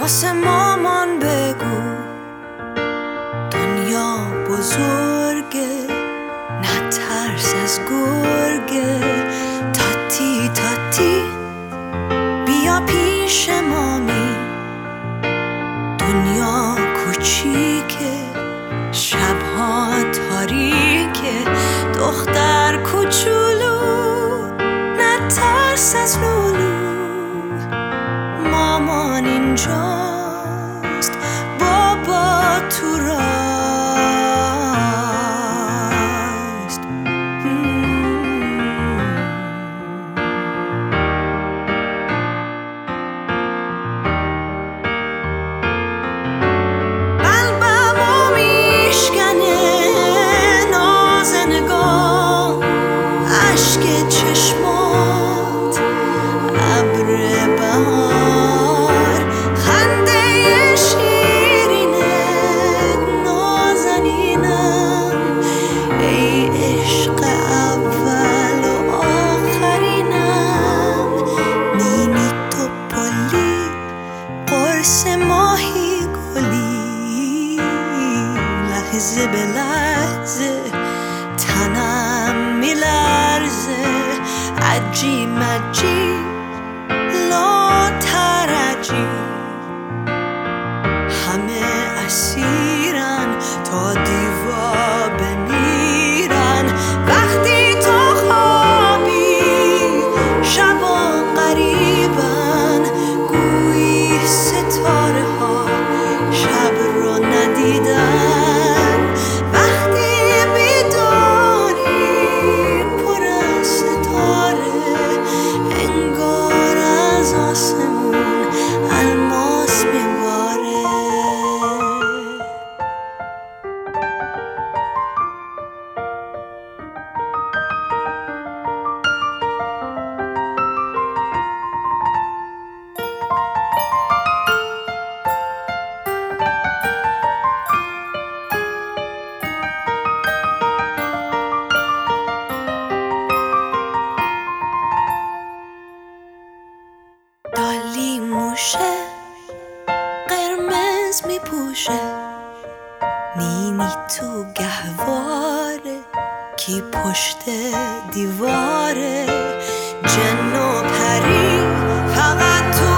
واسه مامان بگو دنیا بزرگه، نترس از گرگه. تاتی تاتی بیا پیش مامی، دنیا کوچیکه، شبها تاریکه. دختر کوچولو نترس از لولو، مامان اینجاست، بابا تو راست. قلبمو میشکنه ناز نگاه، اشک چشمات، ابر بهار، خنده شیرینت، نازنینم، ای عشق اول و آخرینم. نینی تو پلی، قرص ماهی گلی، لحظه به لحظه تنم میلرزه. عجیب مجیب لا ترجی، همه اسیرن تا دیوا بمیرن. وقتی تو خوابی شبا قریبن، گویی ستاره ها شب رو ندیدن. وقتی بیداری پر از ستاره، انگار از آسمون الماس میباره. دالی موشه قرمز میپوشه، نینی تو گهواره، کی پشت دیواره. جن و پری فقط تو